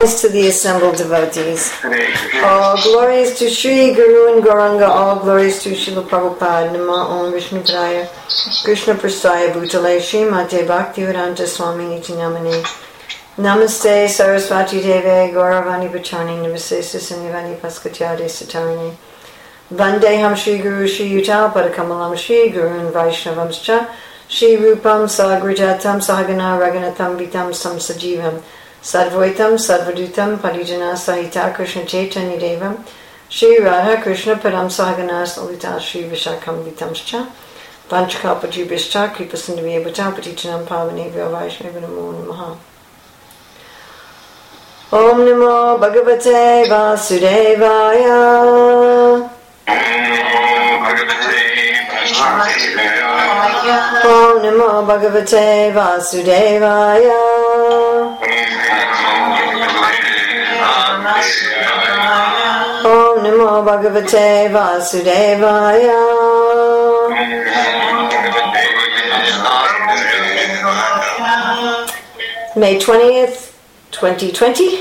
To the assembled devotees. All glories to Sri Guru and Gauranga. All glories to Srila Prabhupada. Nama Om Vishnu Padaya Krishna Prasthaya Bhutale Shri Mate Bhaktivedanta Swami Niti Namane. Namaste Sarasvati Deve Gauravani Bachani Namaste Sisanyavani Paskatyade Satarane. Vandeham Shri Guru Shri Yutal Padakamalam Shri Guru and Vaishnavamscha Shri Rupam Sagrajatam Sahagana Raganatam Vitam Samsajivam Sadvaitam, Sadvadutam, Parijana Sahita, Krishna Chaitanya Devam, Shri Radha Krishna Padam Sahaganas, Lalita Shri Vishakam Vitamscha, Panchakalpajubhischa, Kripasindhaviyabhata, Patichanam Pavanevya Vaishnava Namo Namaha. Om Namo Bhagavate Vasudevaya. Om Namo Bhagavate Vasudevaya. Om Namo Bhagavate Vasudevaya. May 20th, 2020.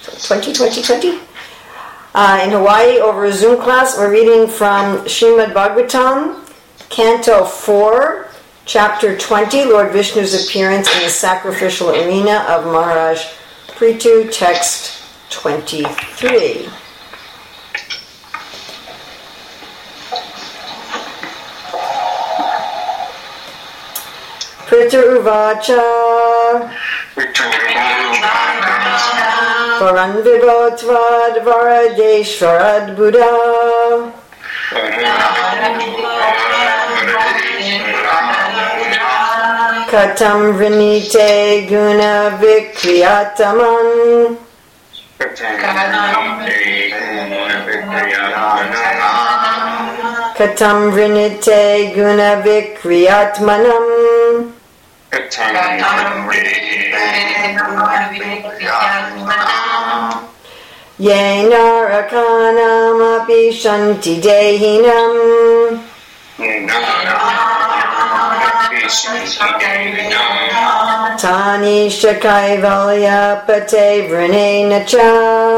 In Hawaii, over a Zoom class, we're reading from Srimad Bhagavatam, Canto 4, Chapter 20, Lord Vishnu's appearance in the sacrificial arena of Maharaj Prithu, text 23. Prithu Uvacha Varan Vibhotvad Varadeshvarad Buddha Katam Vrinite Guna Vikriyataman Katam Vrinite Guna Vikriyatmanam Yena Rakanam Api Shanti Dehinam Tani Shakaivalya Pate Vrinena Cha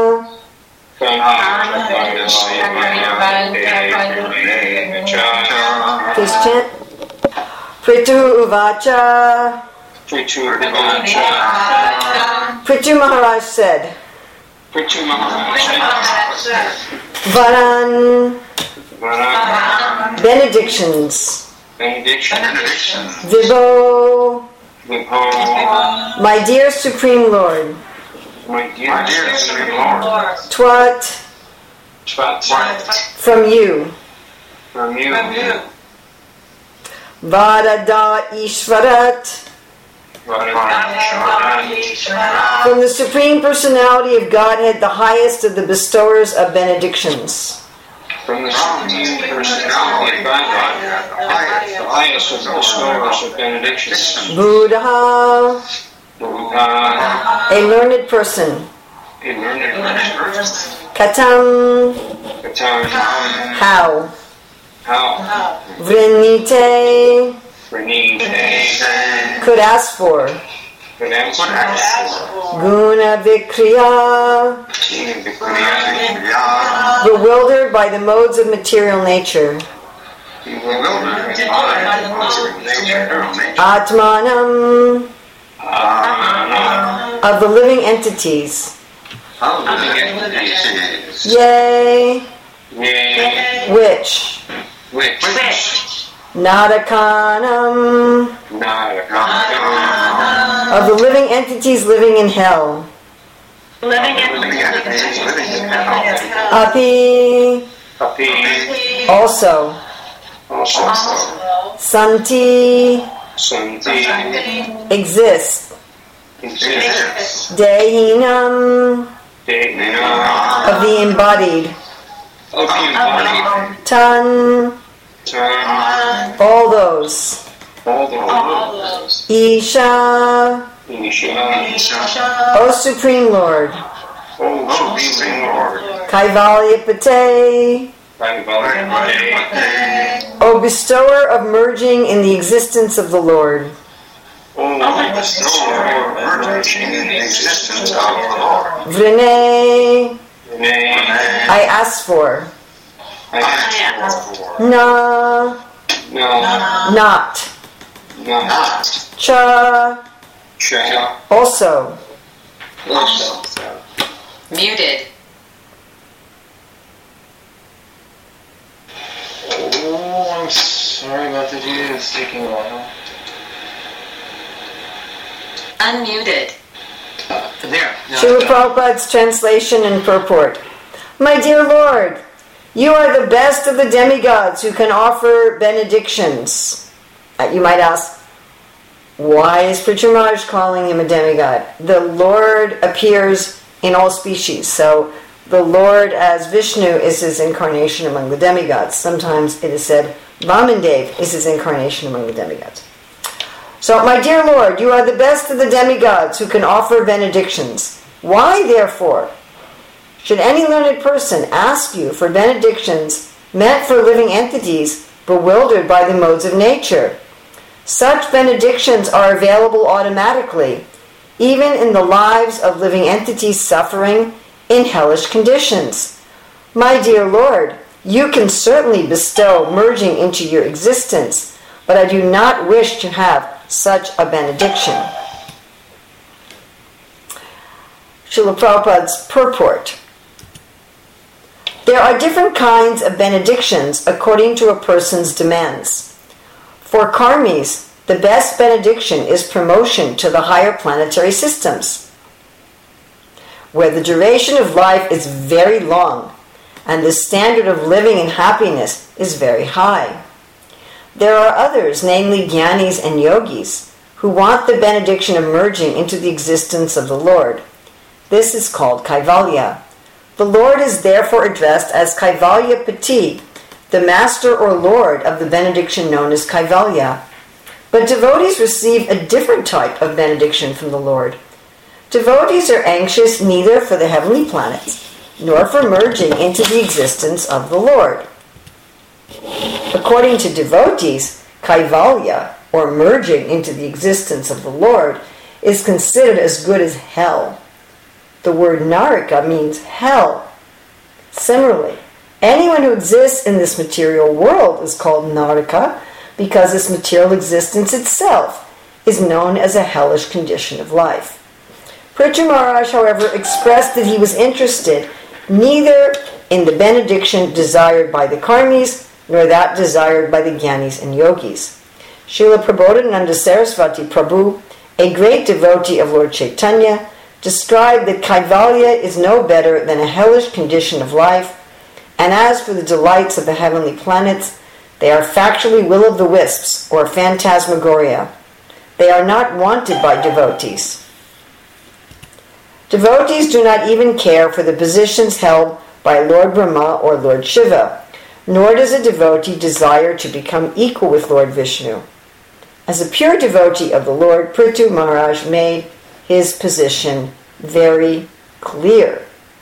Please chant. Prithu Uvacha. Prithu Maharaj said. Varan. Benedictions. Vibho. My dear Supreme Lord. Twat. From you. Varada Ishvarat. From the Supreme Personality of Godhead, the highest of the bestowers of benedictions. From the Supreme Personality of Godhead, the highest of the bestowers of benedictions. Buddha. A learned person. Katam. How. Vrinite. Could ask for. Guna Vikriya. Bewildered by the modes of material nature. Atmanam. Of the living entities. Yea. Which? Narakanam. Of the living entities living in hell. Api. Also. Santi. Exist. Dehinam. Of the embodied. Tan. All those. Isha. O Supreme Lord. Kaivalya Pate. O bestower of merging in the existence of the Lord. bestow merging in the existence of the Lord. Vrene, Nay, I ask for. I ask for. Na, No, not. not. Cha, Cha. also. Also. Muted. Oh, I'm sorry about the video. It's taking a while. Unmuted. There. Now Srila it's done. Prabhupada's translation and purport. My dear Lord, you are the best of the demigods who can offer benedictions. You might ask, why is Prithu Maharaj calling him a demigod? The Lord appears in all species, so the Lord as Vishnu is his incarnation among the demigods. Sometimes it is said Vamandev is his incarnation among the demigods. So, my dear Lord, you are the best of the demigods who can offer benedictions. Why, therefore, should any learned person ask you for benedictions meant for living entities bewildered by the modes of nature? Such benedictions are available automatically, even in the lives of living entities suffering in hellish conditions. My dear Lord, you can certainly bestow merging into your existence, but I do not wish to have such a benediction. Srila Prabhupada's purport. There are different kinds of benedictions according to a person's demands. For karmis, the best benediction is promotion to the higher planetary systems, where the duration of life is very long and the standard of living and happiness is very high. There are others, namely jnanis and yogis, who want the benediction of merging into the existence of the Lord. This is called Kaivalya. The Lord is therefore addressed as Kaivalya Pati, the master or lord of the benediction known as Kaivalya. But devotees receive a different type of benediction from the Lord. Devotees are anxious neither for the heavenly planets, nor for merging into the existence of the Lord. According to devotees, Kaivalya, or merging into the existence of the Lord, is considered as good as hell. The word Naraka means hell. Similarly, anyone who exists in this material world is called Naraka because this material existence itself is known as a hellish condition of life. Prithu Maharaj, however, expressed that he was interested neither in the benediction desired by the karmis nor that desired by the jnanis and yogis. Srila Prabodhananda Saraswati Prabhu, a great devotee of Lord Chaitanya, described that Kaivalya is no better than a hellish condition of life, and as for the delights of the heavenly planets, they are factually will-o'-the-wisps, or phantasmagoria. They are not wanted by devotees. Devotees do not even care for the positions held by Lord Brahma or Lord Shiva, nor does a devotee desire to become equal with Lord Vishnu. As a pure devotee of the Lord, Prithu Maharaj made his position very clear.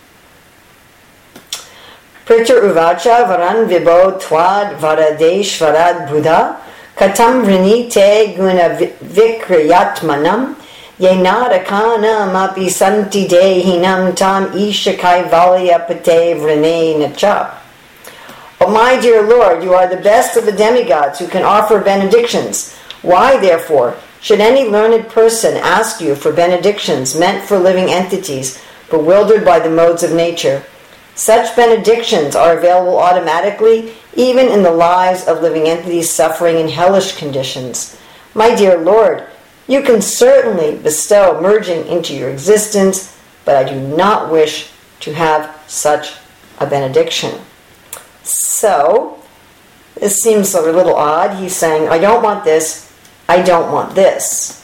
Prithu Uvacha Varan Vibho Twad Varadesh Varad Buddha Katam Vrinite Guna Vikriyatmanam Yenadakanam Api Santi Dehinam Tam Isha Kaivalya Pate Vrine Nacha. O my dear Lord, you are the best of the demigods who can offer benedictions. Why, therefore, should any learned person ask you for benedictions meant for living entities bewildered by the modes of nature? Such benedictions are available automatically, even in the lives of living entities suffering in hellish conditions. My dear Lord, you can certainly bestow merging into your existence, but I do not wish to have such a benediction. So, this seems a little odd. He's saying, I don't want this, I don't want this.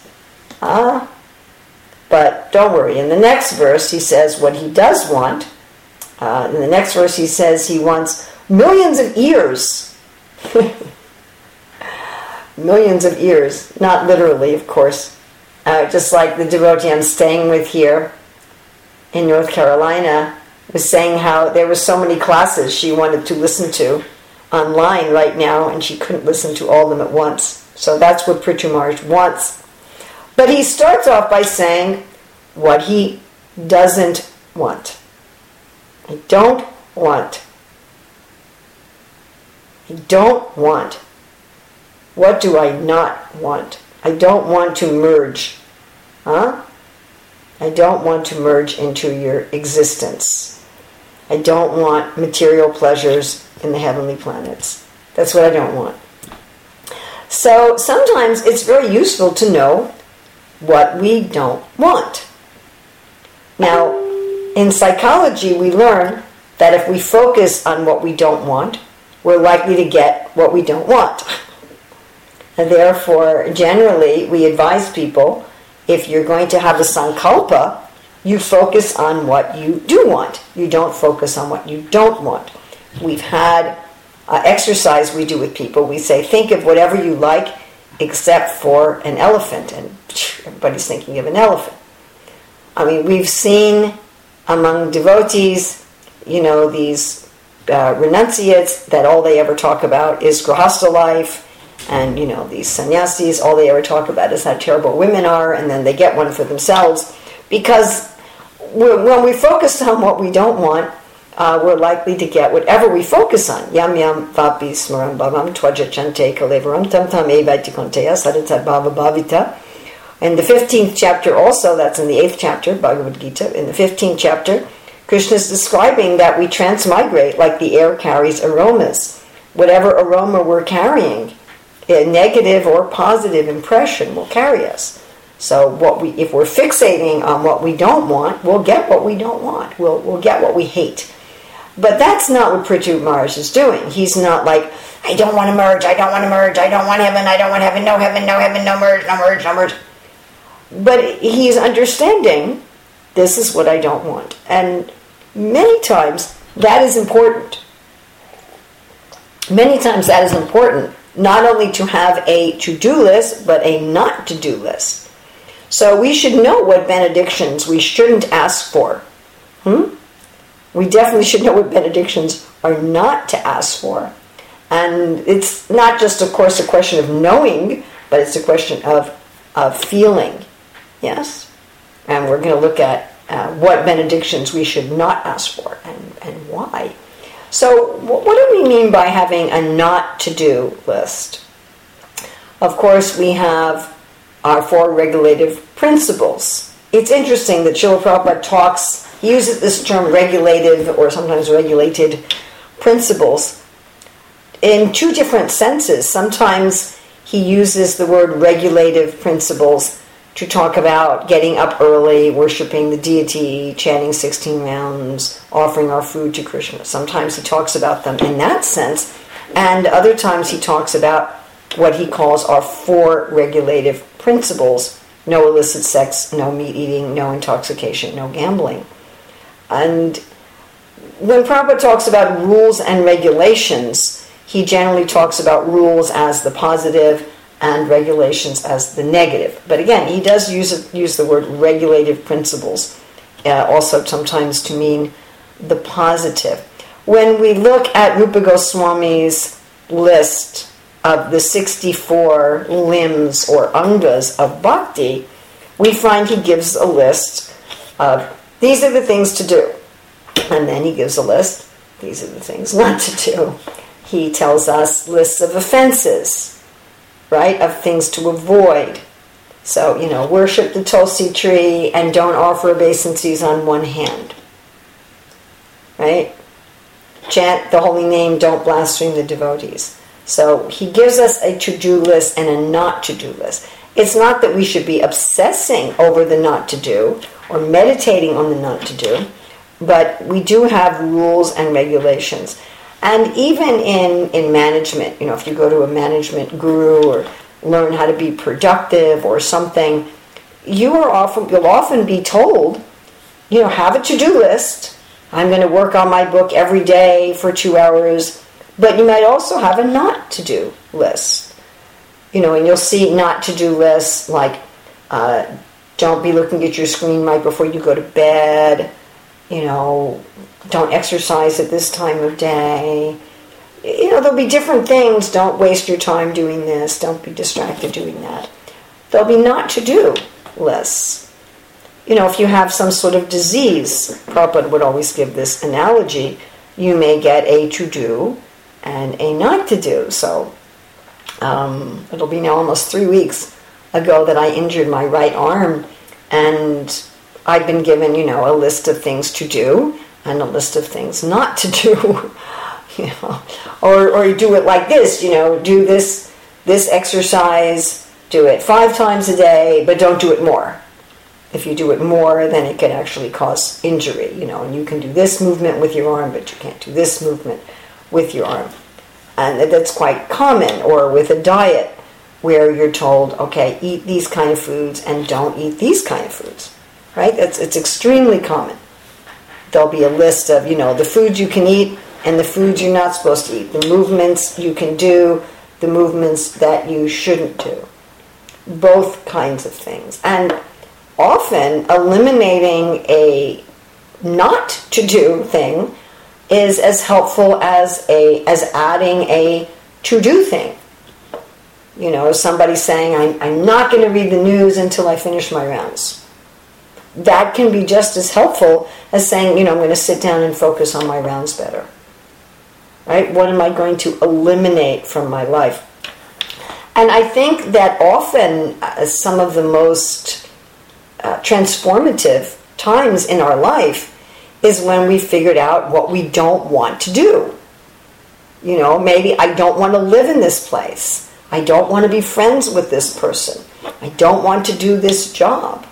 But don't worry. In the next verse, he says what he does want. In the next verse, he says he wants millions of ears. Millions of ears. Not literally, of course. Just like the devotee I'm staying with here in North Carolina was saying how there were so many classes she wanted to listen to online right now, and she couldn't listen to all of them at once. So that's what Prithu Maharaj wants. But he starts off by saying what he doesn't want. I don't want. I don't want. What do I not want? I don't want to merge. I don't want to merge into your existence. I don't want material pleasures in the heavenly planets. That's what I don't want. So sometimes it's very useful to know what we don't want. Now, in psychology, we learn that if we focus on what we don't want, we're likely to get what we don't want. And therefore, generally, we advise people, if you're going to have a sankalpa, you focus on what you do want. You don't focus on what you don't want. We've had exercise we do with people. We say, think of whatever you like except for an elephant. And everybody's thinking of an elephant. I mean, we've seen among devotees, these renunciates that all they ever talk about is grahastha life. And, these sannyasis, all they ever talk about is how terrible women are, and then they get one for themselves. Because when we focus on what we don't want, we're likely to get whatever we focus on. Yam yam vapi smaram bhavam twaja chante kalevaram tam tam evaiti konteya sadatat bhava bhavita. In the 15th chapter also, that's in the 8th chapter, Bhagavad Gita, in the 15th chapter, Krishna is describing that we transmigrate like the air carries aromas. Whatever aroma we're carrying, a negative or positive impression will carry us. So if we're fixating on what we don't want, we'll get what we don't want. We'll get what we hate. But that's not what Prithu Maharaj is doing. He's not like, I don't want to merge, I don't want to merge, I don't want heaven, no heaven, no heaven, no merge, no merge, no merge. But he's understanding, this is what I don't want. And many times that is important. Many times that is important, not only to have a to-do list, but a not-to-do list. So we should know what benedictions we shouldn't ask for. We definitely should know what benedictions are not to ask for. And it's not just, of course, a question of knowing, but it's a question of feeling. Yes? And we're going to look at what benedictions we should not ask for and why. So what do we mean by having a not-to-do list? Of course, we have our 4 regulative principles. It's interesting that Srila Prabhupada he uses this term regulative or sometimes regulated principles in 2 different senses. Sometimes he uses the word regulative principles to talk about getting up early, worshipping the deity, chanting 16 rounds, offering our food to Krishna. Sometimes he talks about them in that sense, and other times he talks about what he calls our 4 regulative principles: no illicit sex, no meat eating, no intoxication, no gambling. And when Prabhupada talks about rules and regulations, he generally talks about rules as the positive and regulations as the negative. But again, he does use the word regulative principles also sometimes to mean the positive. When we look at Rupa Goswami's list of the 64 limbs or angas of bhakti, we find he gives a list of, these are the things to do. And then he gives a list, these are the things not to do. He tells us lists of offenses, right, of things to avoid. So, worship the tulsi tree and don't offer obeisances on one hand. Right? Chant the holy name, don't blaspheme the devotees. So he gives us a to-do list and a not-to-do list. It's not that we should be obsessing over the not-to-do or meditating on the not-to-do, but we do have rules and regulations. And even in management, if you go to a management guru or learn how to be productive or something, you'll often be told, have a to-do list. I'm going to work on my book every day for 2 hours. But you might also have a not-to-do list. And you'll see not-to-do lists like, don't be looking at your screen right before you go to bed. Don't exercise at this time of day. There'll be different things. Don't waste your time doing this. Don't be distracted doing that. There'll be not to do. less. If you have some sort of disease, Prabhupada would always give this analogy, you may get a to-do and a not to do. So it'll be now almost 3 weeks ago that I injured my right arm, and I've been given, a list of things to do and a list of things not to do. Or you do it like this, do this exercise, do it 5 times a day, but don't do it more. If you do it more, then it can actually cause injury, and you can do this movement with your arm, but you can't do this movement with your arm. And that's quite common. Or with a diet where you're told, okay, eat these kind of foods and don't eat these kind of foods, right? It's extremely common. There'll be a list of, the foods you can eat and the foods you're not supposed to eat, the movements you can do, the movements that you shouldn't do. Both kinds of things. And often eliminating a not to do thing is as helpful as adding a to do thing. Somebody saying, I'm not going to read the news until I finish my rounds. That can be just as helpful as saying, I'm going to sit down and focus on my rounds better. Right? What am I going to eliminate from my life? And I think that often some of the most transformative times in our life is when we figured out what we don't want to do. Maybe I don't want to live in this place. I don't want to be friends with this person. I don't want to do this job.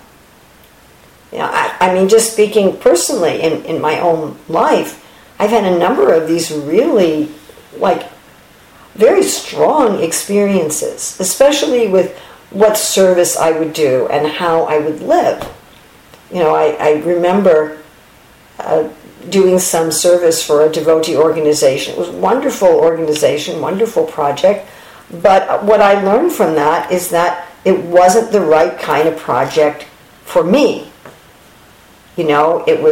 Just speaking personally in my own life, I've had a number of these really, very strong experiences, especially with what service I would do and how I would live. I remember doing some service for a devotee organization. It was a wonderful organization, wonderful project, but what I learned from that is that it wasn't the right kind of project for me. It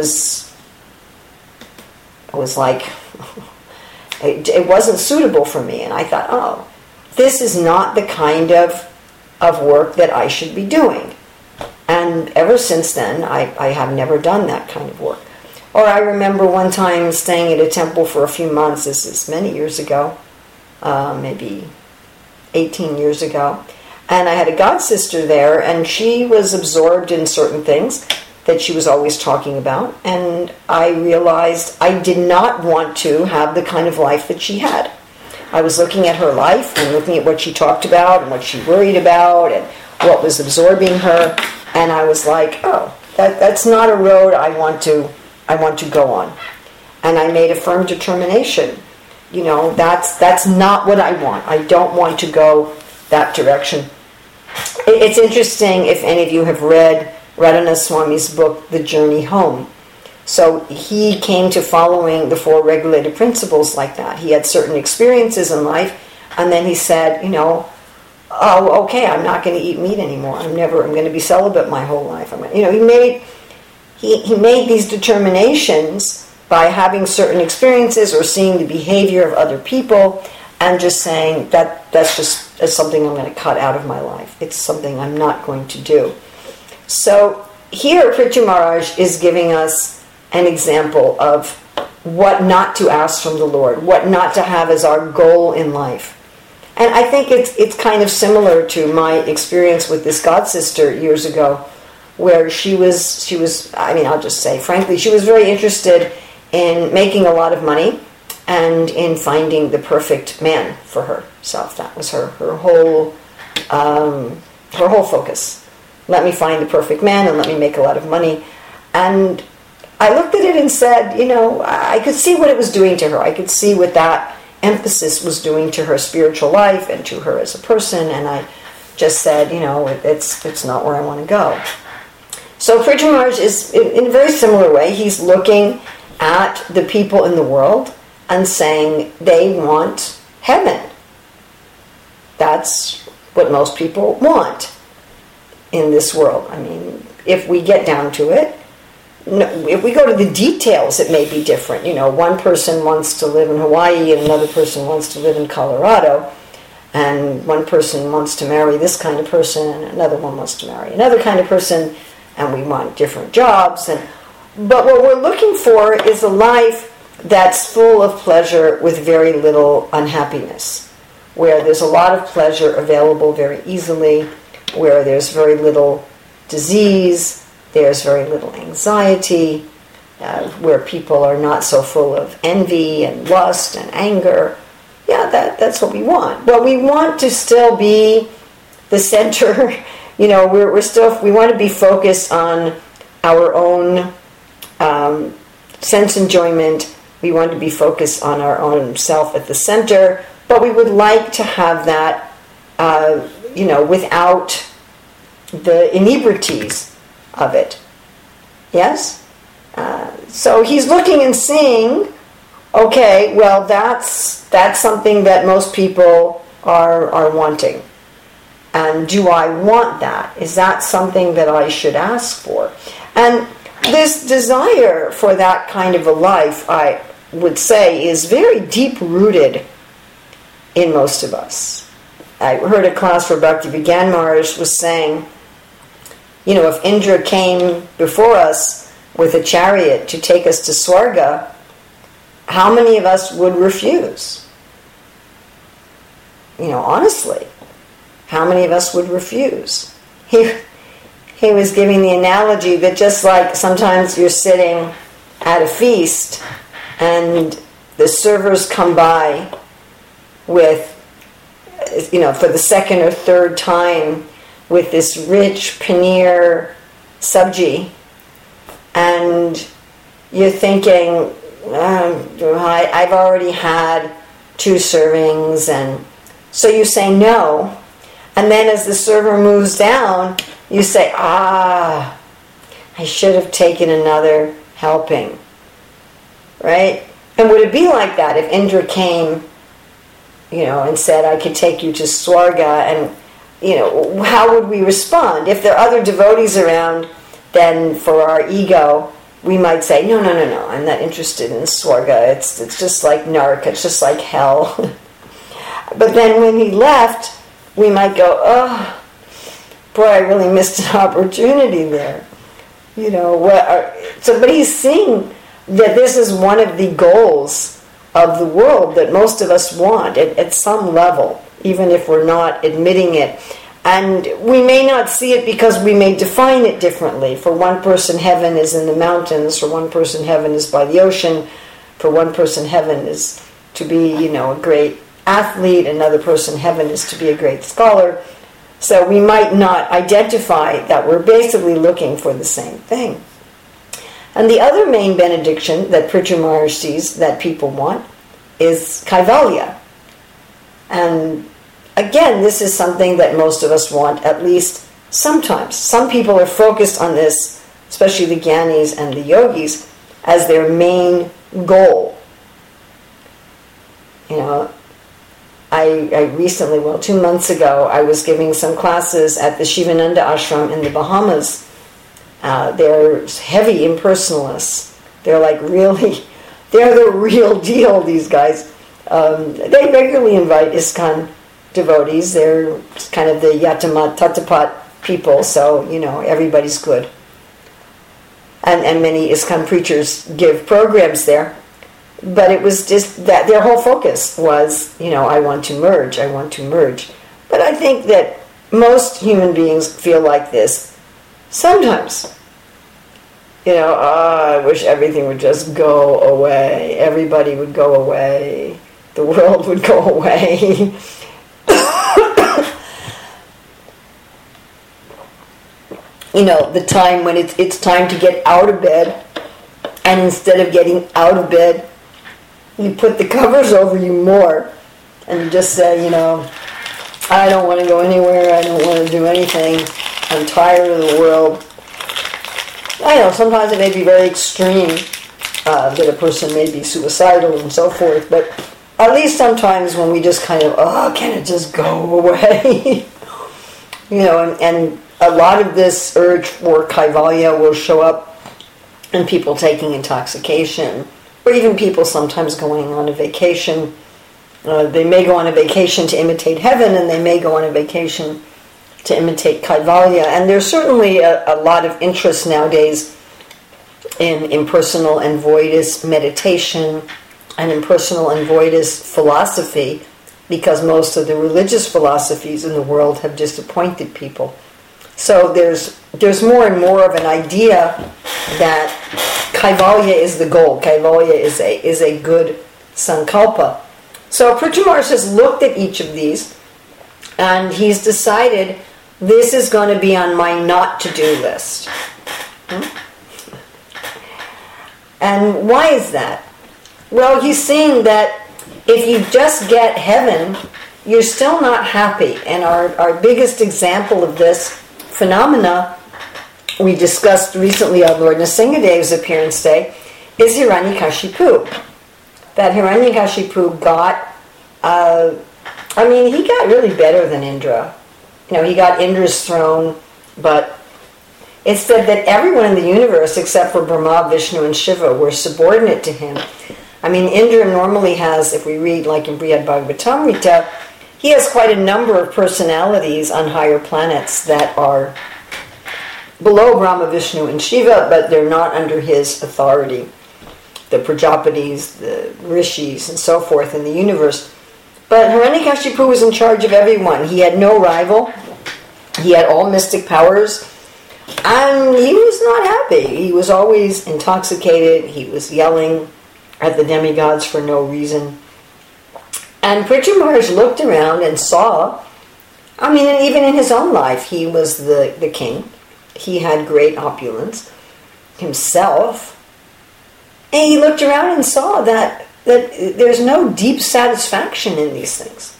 was like, it wasn't suitable for me, and I thought, this is not the kind of work that I should be doing. And ever since then, I have never done that kind of work. Or I remember one time staying at a temple for a few months, this is many years ago, maybe 18 years ago, and I had a god sister there, and she was absorbed in certain things that she was always talking about, and I realized I did not want to have the kind of life that she had. I was looking at her life and looking at what she talked about and what she worried about and what was absorbing her, and I was like, that's not a road I want to go on. And I made a firm determination. That's not what I want. I don't want to go that direction. It's interesting if any of you have read Radhanath Swami's book, The Journey Home. So he came to following the 4 regulated principles like that. He had certain experiences in life, and then he said, okay, I'm not going to eat meat anymore. I'm going to be celibate my whole life. He made these determinations by having certain experiences or seeing the behavior of other people and just saying that's something I'm going to cut out of my life. It's something I'm not going to do. So here Prithu Maharaj is giving us an example of what not to ask from the Lord, what not to have as our goal in life. And I think it's kind of similar to my experience with this god sister years ago, where she was I'll just say frankly, she was very interested in making a lot of money and in finding the perfect man for herself. That was her whole focus. Let me find the perfect man and let me make a lot of money. And I looked at it and said, I could see what it was doing to her. I could see what that emphasis was doing to her spiritual life and to her as a person. And I just said, it's not where I want to go. So Prithu Maharaj is, in a very similar way, he's looking at the people in the world and saying they want heaven. That's what most people want in this world. If we get down to it, if we go to the details, it may be different. One person wants to live in Hawaii and another person wants to live in Colorado. and one person wants to marry this kind of person, and another one wants to marry another kind of person, and we want different jobs. But what we're looking for is a life that's full of pleasure with very little unhappiness, where there's a lot of pleasure available very easily, where there's very little disease, there's very little anxiety, where people are not so full of envy and lust and anger. Yeah, that's what we want. But we want to still be the center. We want to be focused on our own sense enjoyment. We want to be focused on our own self at the center. But we would like to have that, without the inebrities of it. Yes? So he's looking and seeing, okay, well, that's something that most people are wanting. And do I want that? Is that something that I should ask for? And this desire for that kind of a life, I would say, is very deep-rooted in most of us. I heard a class where Bhakti Vigyan Maharaj was saying, if Indra came before us with a chariot to take us to Swarga, how many of us would refuse? Honestly, how many of us would refuse? He was giving the analogy that just like sometimes you're sitting at a feast and the servers come by with, for the second or third time with this rich paneer sabji, and you're thinking, I've already had 2 servings, and so you say no. And then as the server moves down, you say, I should have taken another helping. Right? And would it be like that if Indra came, and said, I could take you to Swarga, and, how would we respond? If there are other devotees around, then for our ego, we might say, no, I'm not interested in Swarga. It's just like Naraka, it's just like hell. But then when he left, we might go, oh, boy, I really missed an opportunity there. But he's seeing that this is one of the goals of the world that most of us want at some level, even if we're not admitting it. And we may not see it because we may define it differently. For one person, heaven is in the mountains. For one person, heaven is by the ocean. For one person, heaven is to be, a great athlete. Another person, heaven is to be a great scholar. So we might not identify that we're basically looking for the same thing. And the other main benediction that Prithu Maharaj sees that people want is Kaivalya. And again, this is something that most of us want, at least sometimes. Some people are focused on this, especially the Gyanis and the Yogis, as their main goal. I recently, 2 months ago, I was giving some classes at the Shivananda Ashram in the Bahamas. They're heavy impersonalists. They're they're the real deal, these guys. They regularly invite ISKCON devotees. They're kind of the Yatamat Tatapat people, so, everybody's good. And many ISKCON preachers give programs there. But it was just that their whole focus was, I want to merge. But I think that most human beings feel like this sometimes. I wish everything would just go away. Everybody would go away. The world would go away. The time when it's time to get out of bed, and instead of getting out of bed, you put the covers over you more, and you just say, I don't want to go anywhere, I don't want to do anything, I'm tired of the world. I know, sometimes it may be very extreme, that a person may be suicidal and so forth, but at least sometimes when we just kind of, can it just go away? And a lot of this urge for Kaivalya will show up in people taking intoxication, or even people sometimes going on a vacation They may go on a vacation to imitate heaven, and they may go on a vacation to imitate Kaivalya. And there's certainly a lot of interest nowadays in impersonal and voidist meditation and impersonal and voidist philosophy, because most of the religious philosophies in the world have disappointed people. So there's more and more of an idea that Kaivalya is the goal. Kaivalya is a good sankalpa. So Pritchard Maharaj has looked at each of these, and he's decided this is going to be on my not-to-do list. And why is that? Well, he's saying that if you just get heaven, you're still not happy. And our biggest example of this phenomena we discussed recently on Lord Nrsingadev's appearance day is Hiranyakashipu. That Hiranyakashipu got, he got really better than Indra. He got Indra's throne, but it's said that everyone in the universe except for Brahma, Vishnu, and Shiva were subordinate to him. Indra normally has, if we read like in Brihad Bhagavatamrita, he has quite a number of personalities on higher planets that are below Brahma, Vishnu, and Shiva, but they're not under his authority. The Prajapatis, the Rishis, and so forth in the universe. But Hiranyakashipu was in charge of everyone. He had no rival. He had all mystic powers. And he was not happy. He was always intoxicated. He was yelling at the demigods for no reason. And Pritchard Maharaj looked around and saw, and even in his own life, he was the king. He had great opulence himself. And he looked around and saw that there's no deep satisfaction in these things.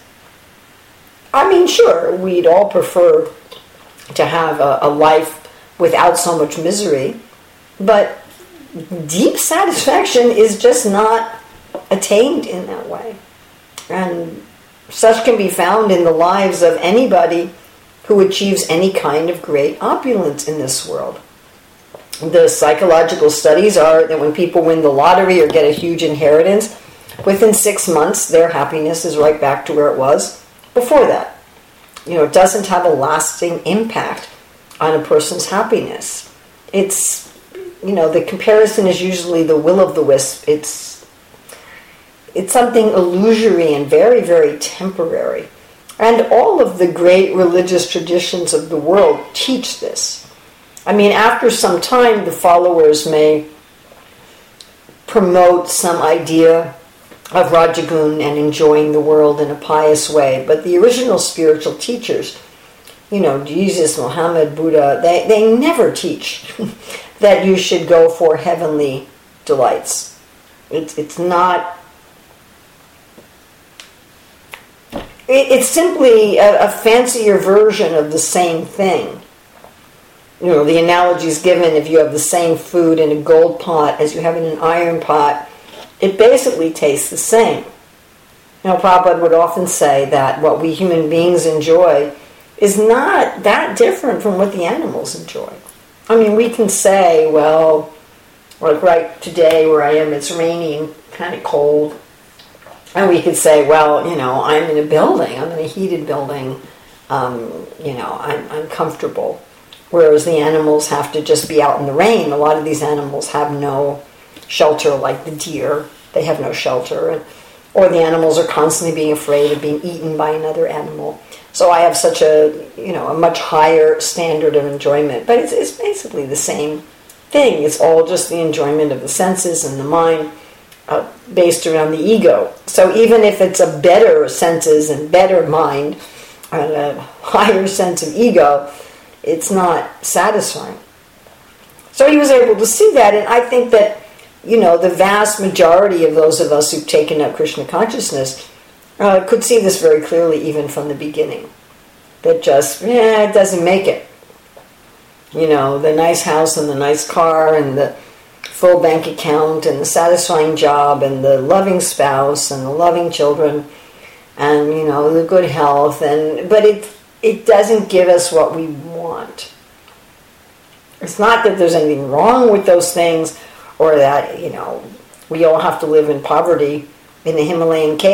Sure, we'd all prefer to have a life without so much misery, but deep satisfaction is just not attained in that way. And such can be found in the lives of anybody who achieves any kind of great opulence in this world. The psychological studies are that when people win the lottery or get a huge inheritance, within 6 months their happiness is right back to where it was before that. It doesn't have a lasting impact on a person's happiness. It's, the comparison is usually the will o' the wisp. It's something illusory and very, very temporary. And all of the great religious traditions of the world teach this. After some time, the followers may promote some idea of Rajagun and enjoying the world in a pious way. But the original spiritual teachers, Jesus, Muhammad, Buddha, they never teach that you should go for heavenly delights. It's not... It's simply a fancier version of the same thing. The analogy is given, if you have the same food in a gold pot as you have in an iron pot, it basically tastes the same. Prabhupada would often say that what we human beings enjoy is not that different from what the animals enjoy. We can say, well, like right today where I am, it's raining, kind of cold. And we could say, well, I'm in a building, I'm in a heated building, I'm comfortable. Whereas the animals have to just be out in the rain. A lot of these animals have no shelter, like the deer. They have no shelter. Or the animals are constantly being afraid of being eaten by another animal. So I have such a much higher standard of enjoyment. But it's basically the same thing. It's all just the enjoyment of the senses and the mind based around the ego. So even if it's a better senses and better mind and a higher sense of ego, it's not satisfying. So he was able to see that, and I think that, the vast majority of those of us who've taken up Krishna consciousness could see this very clearly even from the beginning. That just, it doesn't make it. The nice house and the nice car and the full bank account and the satisfying job and the loving spouse and the loving children and, the good health, but it doesn't give us what we want. It's not that there's anything wrong with those things or that, we all have to live in poverty in the Himalayan cave.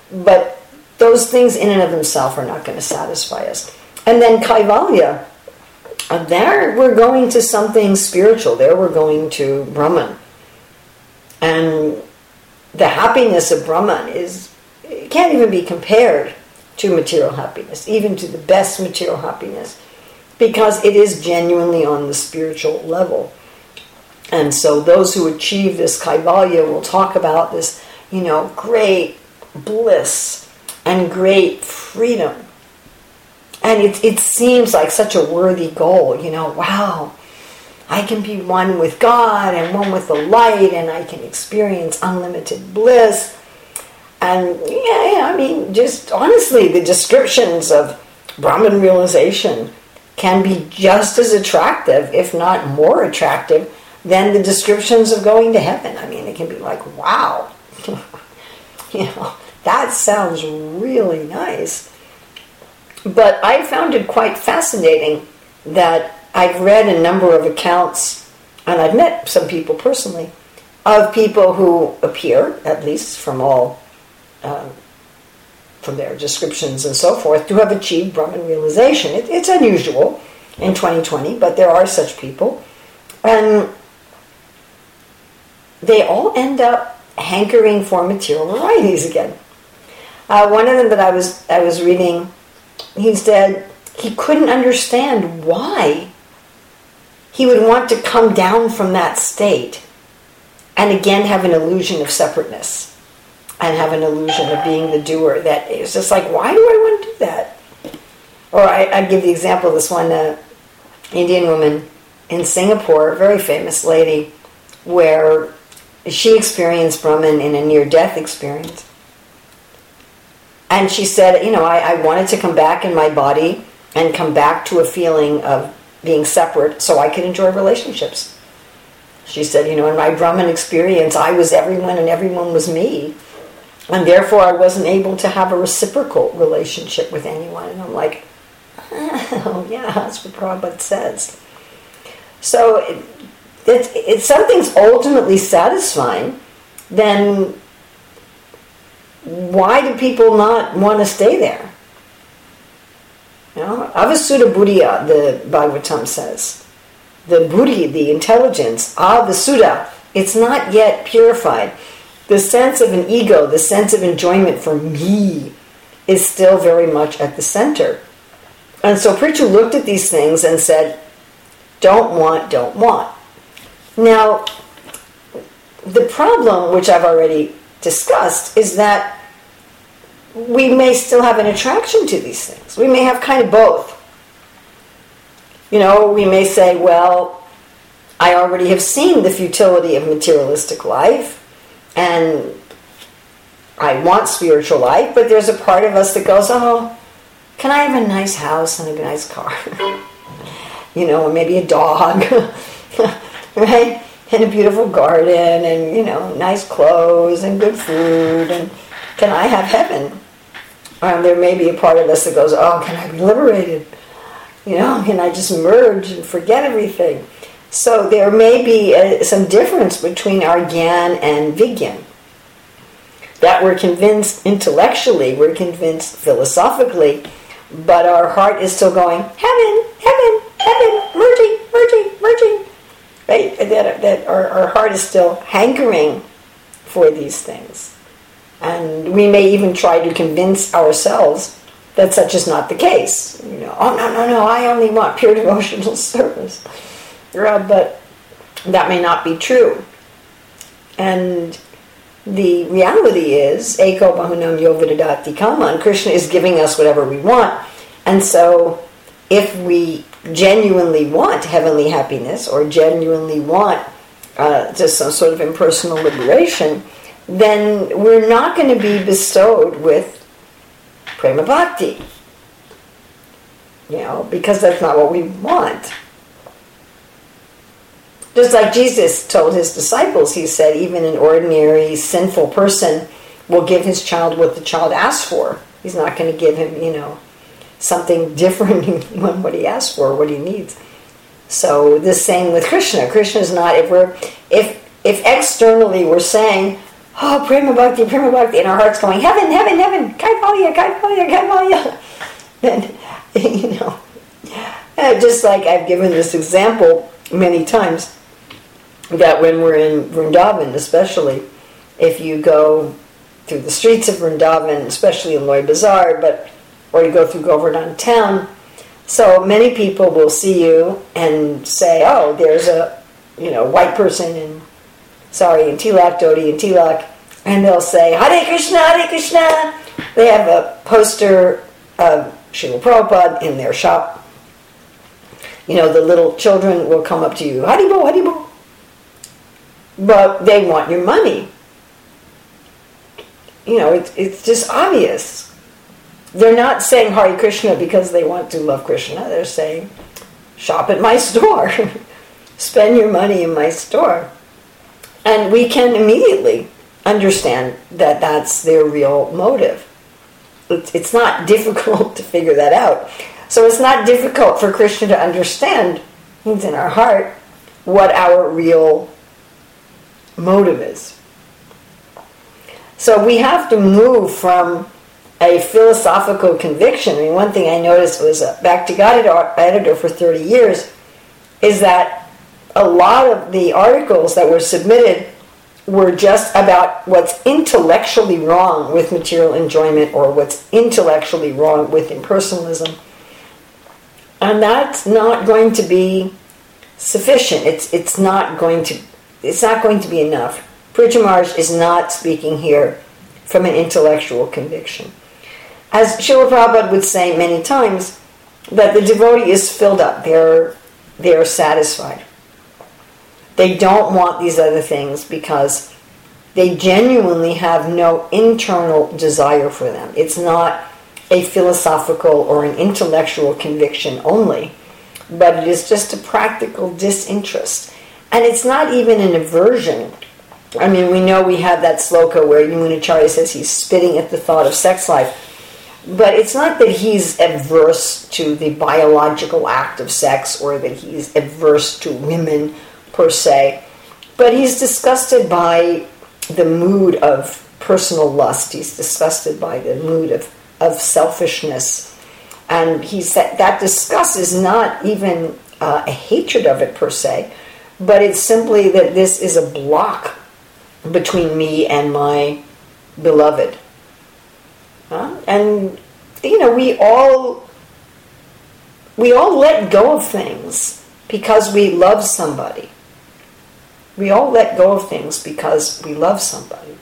But those things in and of themselves are not going to satisfy us. And then Kaivalya, there we're going to something spiritual. There we're going to Brahman. And the happiness of Brahman it can't even be compared to material happiness, even to the best material happiness, because it is genuinely on the spiritual level. And so those who achieve this Kaivalya will talk about this, great bliss and great freedom. And it seems like such a worthy goal, wow, I can be one with God and one with the light, and I can experience unlimited bliss. And just honestly, the descriptions of Brahman realization can be just as attractive, if not more attractive, than the descriptions of going to heaven. It can be like, wow, that sounds really nice. But I found it quite fascinating that I've read a number of accounts, and I've met some people personally, of people who appear, at least from their descriptions and so forth, to have achieved Brahman realization. It's unusual in 2020, but there are such people. And they all end up hankering for material varieties again. One of them that I was reading, he said he couldn't understand why he would want to come down from that state and again have an illusion of separateness and have an illusion of being the doer. That it's just like, why do I want to do that? Or I give the example of this one Indian woman in Singapore, a very famous lady, where she experienced Brahman in a near-death experience. And she said, I wanted to come back in my body and come back to a feeling of being separate so I could enjoy relationships. She said, in my Brahman experience, I was everyone and everyone was me. And therefore I wasn't able to have a reciprocal relationship with anyone. And I'm like, oh yeah, that's what Prabhupada says. So if something's ultimately satisfying, then why do people not want to stay there? Avasuddha buddhiya, the Bhagavatam says. The buddhi, the intelligence, avasuddha, it's not yet purified. The sense of an ego, the sense of enjoyment for me, is still very much at the center. And so Prithu looked at these things and said, don't want, don't want. Now, the problem, which I've already discussed, is that we may still have an attraction to these things. We may have kind of both. We may say, well, I already have seen the futility of materialistic life, and I want spiritual life, but there's a part of us that goes, oh, can I have a nice house and a nice car? Or maybe a dog, right? And a beautiful garden, and, nice clothes and good food, and can I have heaven? There may be a part of us that goes, oh, can I be liberated? Can I just merge and forget everything? So there may be some difference between our Gyan and Vigyan. That we're convinced intellectually, we're convinced philosophically, but our heart is still going, heaven, heaven, heaven, merging, merging, merging. Right? That our heart is still hankering for these things. And we may even try to convince ourselves that such is not the case. Oh, no, I only want pure devotional service. But that may not be true. And the reality is, Eko Bahunam Yo Vidadati Kaman, Krishna is giving us whatever we want. And so, if we genuinely want heavenly happiness, or genuinely want just some sort of impersonal liberation, then we're not going to be bestowed with prema bhakti. Because that's not what we want. Just like Jesus told his disciples, he said even an ordinary sinful person will give his child what the child asks for. He's not going to give him, something different than what he asks for, what he needs. So the same with Krishna. Krishna's not, if externally we're saying, oh, Prema Bhakti, and our heart's going, heaven, heaven, heaven, Kaivalya, Kaivalya, Kaivalya. Then, just like I've given this example many times, that when we're in Vrindavan, especially, if you go through the streets of Vrindavan, especially in Loi Bazaar, or you go through Govardhan town, so many people will see you and say, oh, there's a white person in Tilak, Dodi and Tilak, and they'll say, Hare Krishna, Hare Krishna. They have a poster of Srila Prabhupada in their shop. The little children will come up to you, Haribo, Haribo. But they want your money. It's just obvious. They're not saying Hare Krishna because they want to love Krishna. They're saying, shop at my store. Spend your money in my store. And we can immediately understand that that's their real motive. It's not difficult to figure that out. So it's not difficult for Krishna to understand, he's in our heart, what our real motive is. So we have to move from a philosophical conviction. I mean, one thing I noticed was a Bhakti-Gita editor for 30 years is that a lot of the articles that were submitted were just about what's intellectually wrong with material enjoyment or what's intellectually wrong with impersonalism. And that's not going to be sufficient. It's not going to be enough. Prithu Maharaj is not speaking here from an intellectual conviction. As Srila Prabhupada would say many times, that the devotee is filled up. They're satisfied. They don't want these other things because they genuinely have no internal desire for them. It's not a philosophical or an intellectual conviction only, but it is just a practical disinterest. And it's not even an aversion. I mean, we know we have that sloka where Yamunacharya says he's spitting at the thought of sex life. But it's not that he's adverse to the biological act of sex or that he's adverse to women per se. But he's disgusted by the mood of personal lust. He's disgusted by the mood of selfishness. And he said that disgust is not even a hatred of it per se, but it's simply that this is a block between me and my beloved. And we all let go of things because we love somebody. We all let go of things because we love somebody.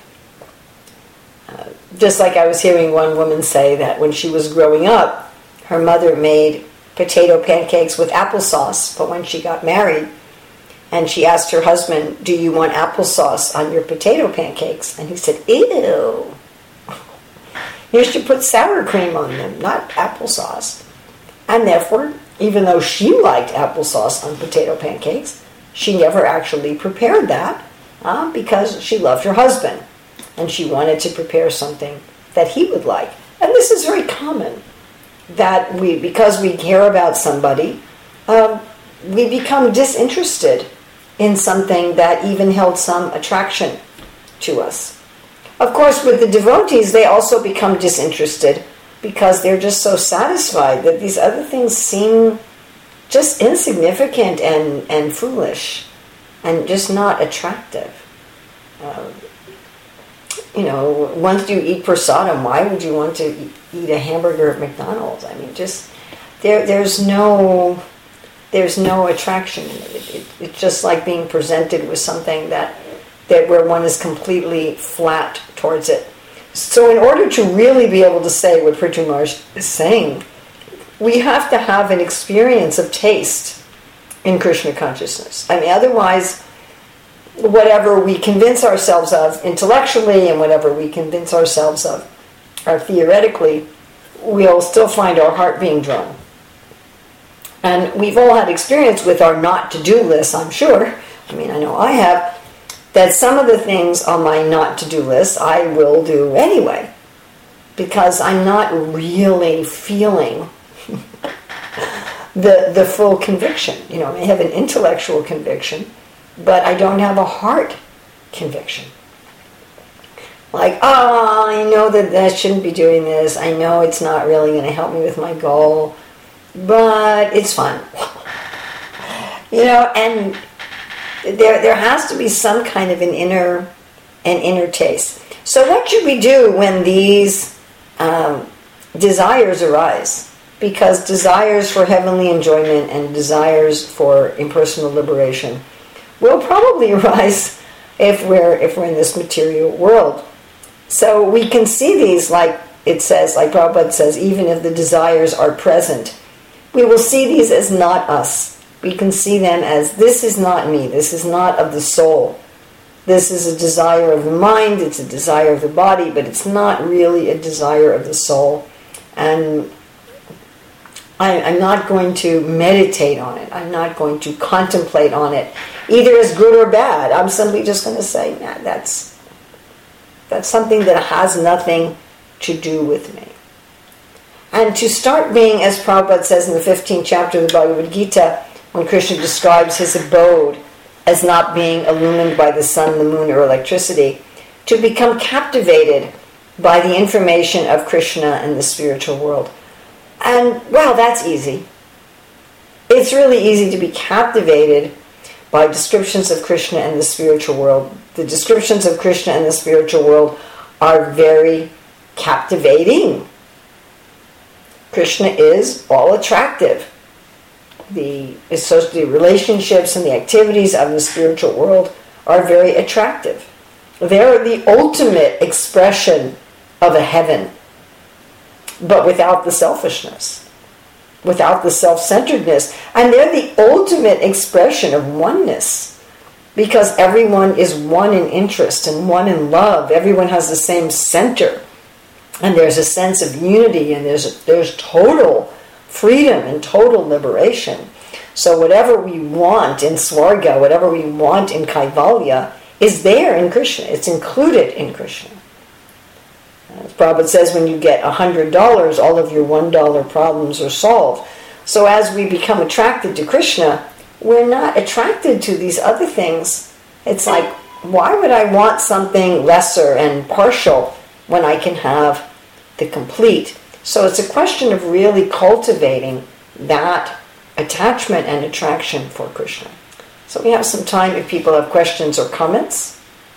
Just like I was hearing one woman say that when she was growing up, her mother made potato pancakes with applesauce, but when she got married and she asked her husband, do you want applesauce on your potato pancakes? And he said, ew. You should put sour cream on them, not applesauce. And therefore, even though she liked applesauce on potato pancakes, she never actually prepared that because she loved her husband. And she wanted to prepare something that he would like. And this is very common, that because we care about somebody, we become disinterested in something that even held some attraction to us. Of course, with the devotees, they also become disinterested because they're just so satisfied that these other things seem just insignificant and foolish and just not attractive. Once you eat prasadam, why would you want to eat a hamburger at McDonald's? I mean, just there's no attraction in it. It's just like being presented with something that where one is completely flat towards it. So in order to really be able to say what Prithu Maharaj is saying, we have to have an experience of taste in Krishna consciousness. I mean, otherwise, whatever we convince ourselves of intellectually and whatever we convince ourselves of theoretically, we'll still find our heart being drawn. And we've all had experience with our not-to-do list, I'm sure. I mean, I know I have. That some of the things on my not-to-do list I will do anyway, because I'm not really feeling the full conviction. I have an intellectual conviction, but I don't have a heart conviction. Like, I know that I shouldn't be doing this. I know it's not really going to help me with my goal, but it's fun. And there has to be some kind of an inner taste. So what should we do when these desires arise? Because desires for heavenly enjoyment and desires for impersonal liberation will probably arise if we're in this material world. So we can see these, like it says, like Prabhupada says, even if the desires are present, we will see these as not us. We can see them as, this is not me, this is not of the soul. This is a desire of the mind, it's a desire of the body, but it's not really a desire of the soul. And I'm not going to meditate on it. I'm not going to contemplate on it, either as good or bad. I'm simply just going to say, nah, that's something that has nothing to do with me. And to start being, as Prabhupada says in the 15th chapter of the Bhagavad Gita, when Krishna describes his abode as not being illumined by the sun, the moon, or electricity, to become captivated by the information of Krishna and the spiritual world. And, well, that's easy. It's really easy to be captivated by descriptions of Krishna and the spiritual world. The descriptions of Krishna and the spiritual world are very captivating. Krishna is all attractive. The relationships and the activities of the spiritual world are very attractive. They're the ultimate expression of a heaven, but without the selfishness, without the self-centeredness. And they're the ultimate expression of oneness, because everyone is one in interest and one in love. Everyone has the same center, and there's a sense of unity, and there's total freedom and total liberation. So whatever we want in Swarga, whatever we want in Kaivalya, is there in Krishna. It's included in Krishna. As Prabhupada says, when you get $100, all of your $1 problems are solved. So as we become attracted to Krishna, we're not attracted to these other things. It's like, why would I want something lesser and partial when I can have the complete? So it's a question of really cultivating that attachment and attraction for Krishna. So we have some time if people have questions or comments.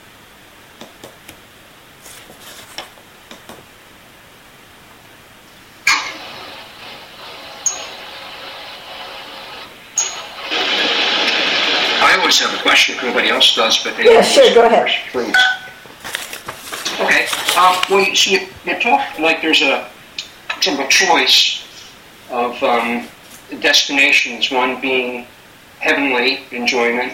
I always have a question if anybody else does, but they yeah, sure, go ahead. Please. Okay. Well, you talk like there's a sort of a choice of destinations, one being heavenly enjoyment,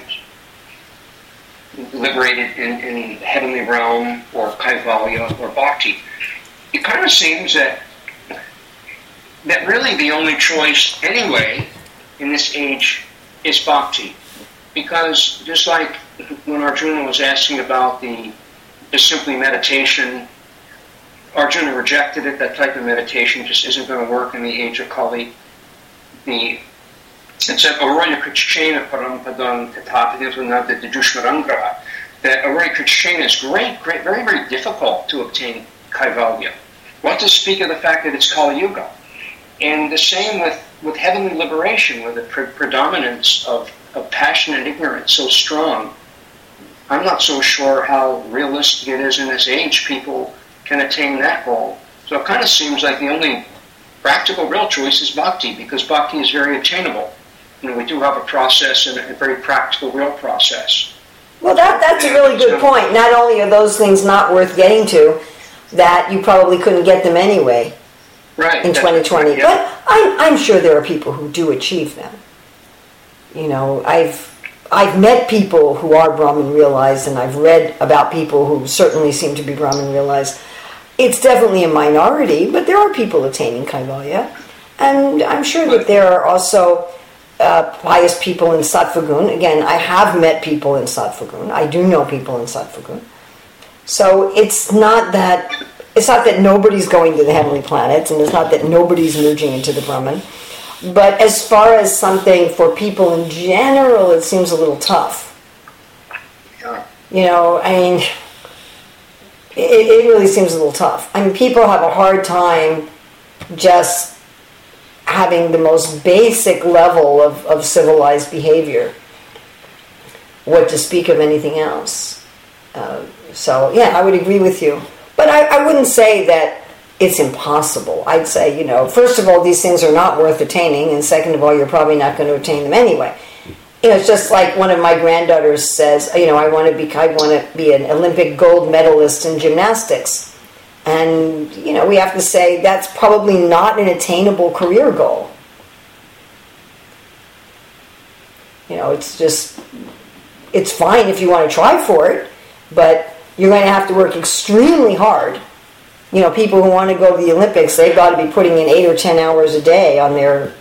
liberated in the heavenly realm, or Kaivalya, or Bhakti. It kind of seems that really the only choice anyway in this age is Bhakti. Because just like when Arjuna was asking about the simply meditation, Arjuna rejected it. That type of meditation just isn't going to work in the age of Kali. It said, Aranya Krichena Parampadam Tatapadivanada Dijushmarangra, that Aranya Krichena is great, very, very difficult to obtain Kaivalya. What to speak of the fact that it's Kali Yuga? And the same with heavenly liberation, with the predominance of passion and ignorance so strong. I'm not so sure how realistic it is in this age people can attain that goal. So it kind of seems like the only practical real choice is Bhakti, because Bhakti is very attainable. We do have a process, and a very practical, real process. Well, that's a really good point. Not only are those things not worth getting to, that you probably couldn't get them anyway in 2020. Yeah. But I'm sure there are people who do achieve them. I've met people who are Brahman realized, and I've read about people who certainly seem to be Brahman realized. It's definitely a minority, but there are people attaining Kaivalya. And I'm sure that there are also pious people in Sattva-gun. Again, I have met people in Sattva-gun. I do know people in Sattva-gun. So it's not that nobody's going to the heavenly planets, and it's not that nobody's merging into the Brahman. But as far as something for people in general, it seems a little tough. Yeah. it really seems a little tough. I mean, people have a hard time just having the most basic level of civilized behavior. What to speak of anything else. So, yeah, I would agree with you. But I wouldn't say that it's impossible. I'd say, first of all, these things are not worth attaining, and second of all, you're probably not going to attain them anyway. It's just like one of my granddaughters says, I want to be an Olympic gold medalist in gymnastics. And, we have to say that's probably not an attainable career goal. It's fine if you want to try for it, but you're going to have to work extremely hard. People who want to go to the Olympics, they've got to be putting in 8 or 10 hours a day on their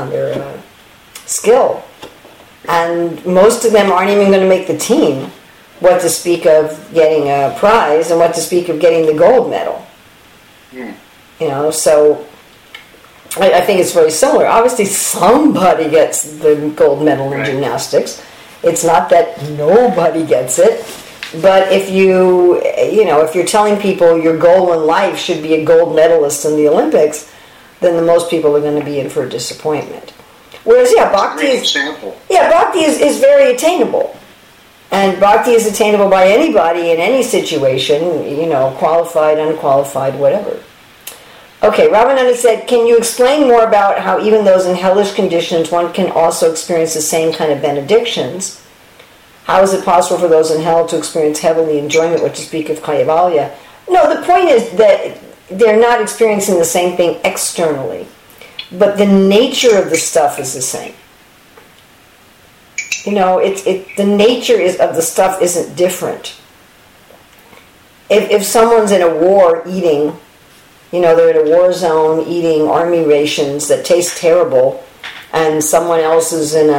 skill. And most of them aren't even going to make the team, what to speak of getting a prize and what to speak of getting the gold medal. So I think it's very similar. Obviously, somebody gets the gold medal in gymnastics. It's not that nobody gets it. But if you're telling people your goal in life should be a gold medalist in the Olympics, then the most people are going to be in for a disappointment. Whereas, bhakti is very attainable. And bhakti is attainable by anybody in any situation, qualified, unqualified, whatever. Okay, Ramananda said, can you explain more about how even those in hellish conditions, one can also experience the same kind of benedictions? How is it possible for those in hell to experience heavenly enjoyment, what to speak of Kaivalya? No, the point is that they're not experiencing the same thing externally. But the nature of the stuff is the same. The nature of the stuff isn't different. If someone's in a war eating, they're in a war zone eating army rations that taste terrible, and someone else is in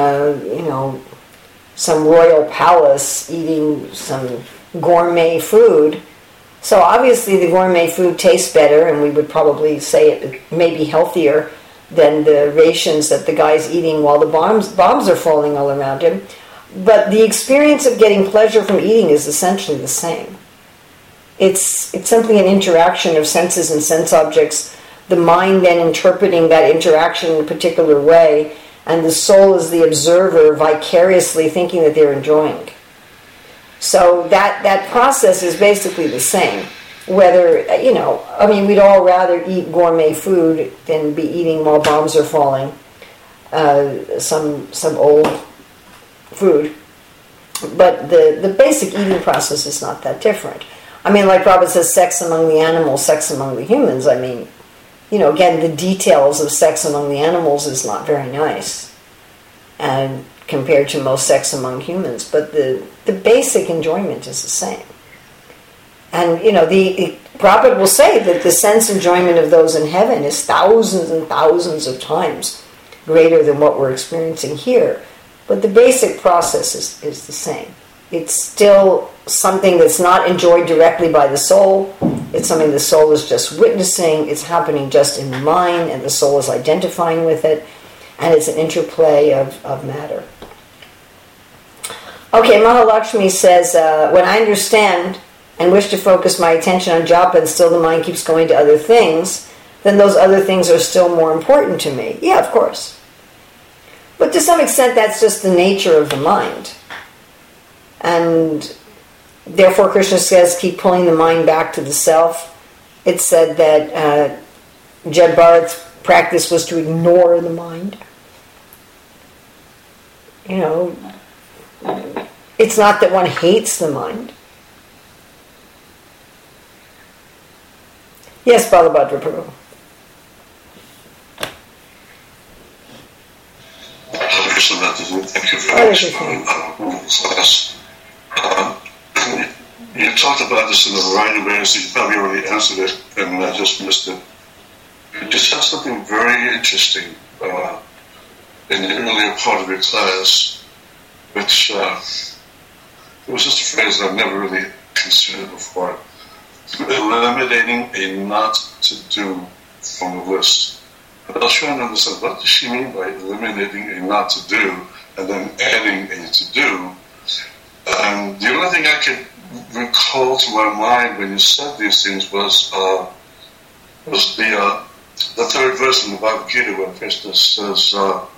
some royal palace eating some gourmet food. So obviously the gourmet food tastes better, and we would probably say it may be healthier than the rations that the guy's eating while the bombs are falling all around him. But the experience of getting pleasure from eating is essentially the same. It's simply an interaction of senses and sense objects, the mind then interpreting that interaction in a particular way, and the soul is the observer vicariously thinking that they're enjoying. So that process is basically the same. Whether, we'd all rather eat gourmet food than be eating while bombs are falling, some old food. But the basic eating process is not that different. Like Prabhupada says, sex among the animals, sex among the humans. Again, the details of sex among the animals is not very nice, and compared to most sex among humans. But the basic enjoyment is the same. And, the Prabhupada will say that the sense enjoyment of those in heaven is thousands and thousands of times greater than what we're experiencing here. But the basic process is the same. It's still something that's not enjoyed directly by the soul. It's something the soul is just witnessing. It's happening just in the mind, and the soul is identifying with it. And it's an interplay of matter. Okay, Mahalakshmi says, when I understand and wish to focus my attention on japa and still the mind keeps going to other things, then those other things are still more important to me. Yeah, of course. But to some extent, that's just the nature of the mind. And therefore, Krishna says, keep pulling the mind back to the self. It said that Jad Bharat's practice was to ignore the mind. It's not that one hates the mind. Yes, Balabhadra Prabhu. Thank you very much for class. You talked about this in a variety of ways. You probably already answered it, and I just missed it. You just said something very interesting in the earlier part of your class, which it was just a phrase that I've never really considered before. Eliminating a not to do from the list. But I was trying to understand, what does she mean by eliminating a not to do and then adding a to do? The only thing I could recalled to my mind when you said these things was the third verse in the Bhagavad Gita where Krishna says,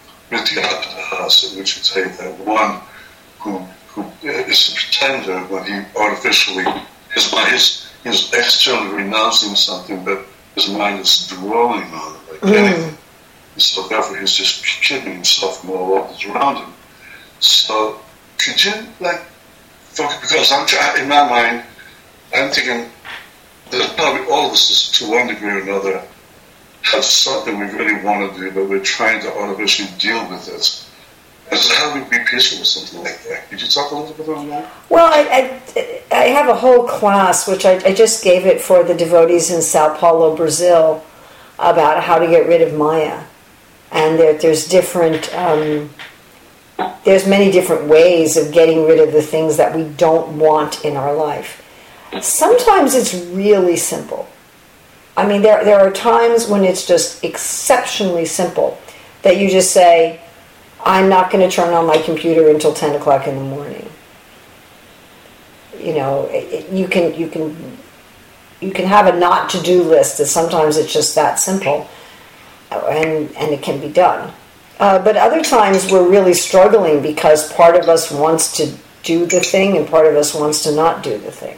which would say that one who is a pretender when he artificially, he's externally renouncing something, but his mind is dwelling on it, like anything. So therefore he's just kidding himself from all others around him. So could you focus, because in my mind, I'm thinking that probably all of us is, to one degree or another, have something we really want to do, but we're trying to artificially deal with it. And so how do we be peaceful with something like that? Could you talk a little bit on that? Well, I have a whole class, which I just gave it for the devotees in Sao Paulo, Brazil, about how to get rid of Maya. And there's different, there's many different ways of getting rid of the things that we don't want in our life. Sometimes it's really simple. I mean, there are times when it's just exceptionally simple, that you just say, I'm not going to turn on my computer until 10 o'clock in the morning. You know, you can have a not to-do list, that sometimes it's just that simple, and it can be done. But other times we're really struggling because part of us wants to do the thing and part of us wants to not do the thing.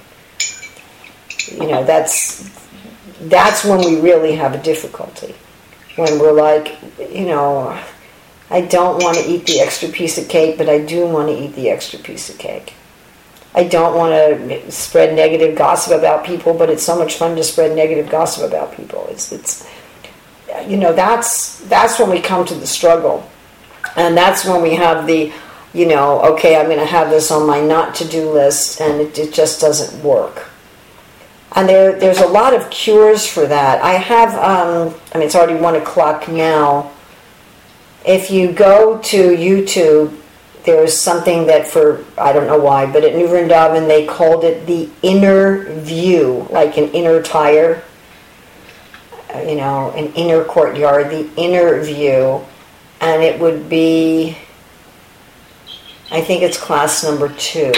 You know, that's when we really have a difficulty. When we're like, you know, I don't want to eat the extra piece of cake, but I do want to eat the extra piece of cake. I don't want to spread negative gossip about people, but it's so much fun to spread negative gossip about people. It's you know, that's when we come to the struggle. And that's when we have the, you know, okay, I'm going to have this on my not-to-do list, and it just doesn't work. And there's a lot of cures for that. I have, I mean, it's already 1 o'clock now. If you go to YouTube, there's something that I don't know why, but at New Vrindavan they called it the inner view, like an inner tire, you know, an inner courtyard, the inner view. And it would be, I think it's class number 2.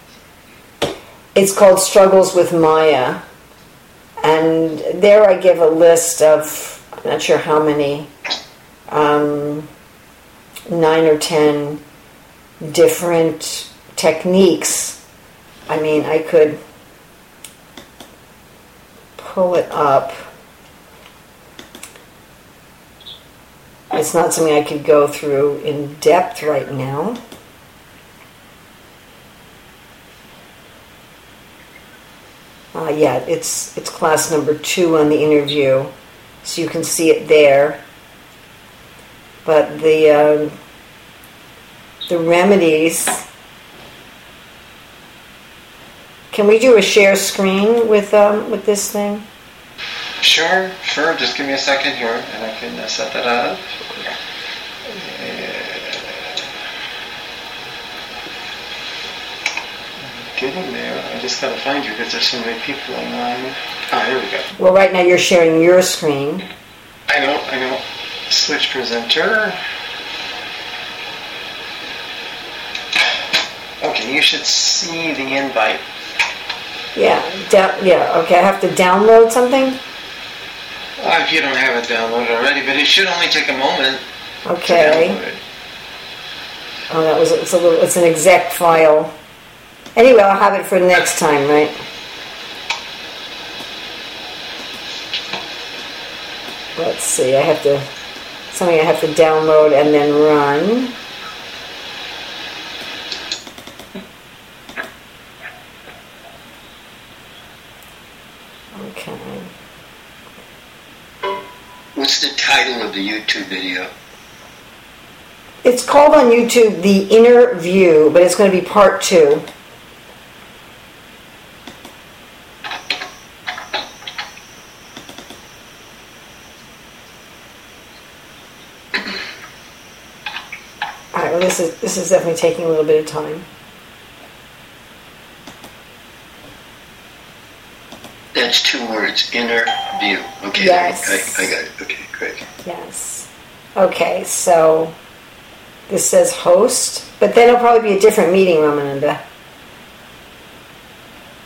It's called Struggles with Maya. And there I give a list of, I'm not sure how many, 9 or 10 different techniques. I mean, I could pull it up. It's not something I could go through in depth right now. Yeah, it's class number 2 on the interview, so you can see it there. But the remedies. Can we do a share screen with this thing? Sure. Just give me a second here, and I can set that up. Getting there. I just gotta find you because there's so many people online. Here we go. Well, right now you're sharing your screen. I know. Switch presenter. Okay, you should see the invite. Yeah. Okay, I have to download something. If you don't have it downloaded already, but it should only take a moment. Okay. To download it. Oh, it's an exec file. Anyway, I'll have it for next time, right? Let's see, something I have to download and then run. Okay. What's the title of the YouTube video? It's called on YouTube The Inner View, but it's going to be part 2. Alright, well this is definitely taking a little bit of time. That's 2 words, inner view. Okay, yes. I got it. Okay, great. Yes. Okay, so this says host, but then it'll probably be a different meeting, Ramananda.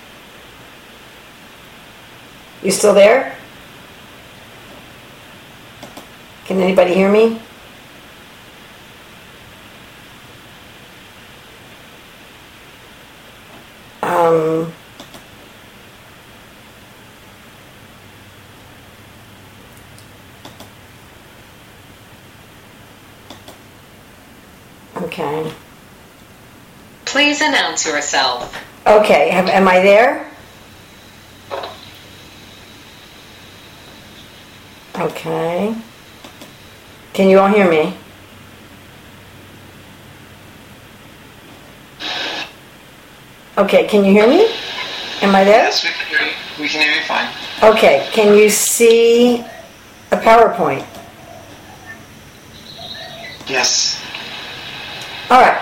You still there? Can anybody hear me? Okay. Please announce yourself. Okay, am I there? Okay. Can you all hear me? Okay, can you hear me? Am I there? Yes, we can hear you. We can hear you fine. Okay, can you see a PowerPoint? Yes. All right.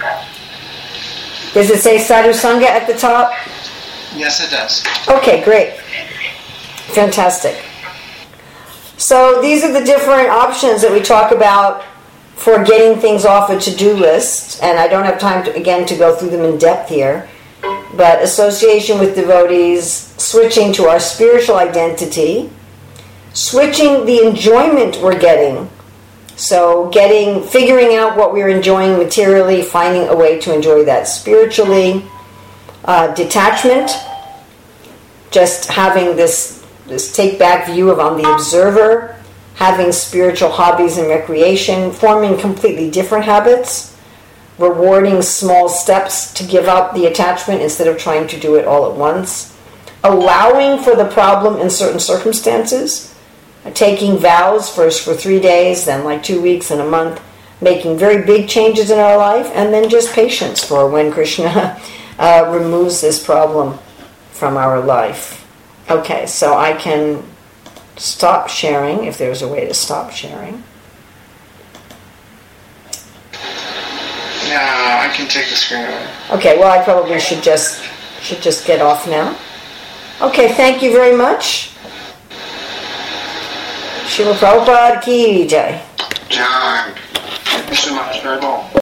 Does it say Sadhu Sangha at the top? Yes, it does. Okay, great. Fantastic. So these are the different options that we talk about for getting things off a to-do list, and I don't have time to go through them in depth here, but association with devotees, switching to our spiritual identity, switching the enjoyment we're getting, so figuring out what we're enjoying materially, finding a way to enjoy that spiritually, detachment, just having this take-back view of I'm the observer, having spiritual hobbies and recreation, forming completely different habits, rewarding small steps to give up the attachment instead of trying to do it all at once, allowing for the problem in certain circumstances, taking vows first for 3 days, then like 2 weeks and a month, making very big changes in our life, and then just patience for when Krishna removes this problem from our life. Okay, so I can stop sharing if there's a way to stop sharing. Yeah, I can take the screen away. Okay, well I probably should just get off now. Okay, thank you very much. Srila Prabhupada ki jai.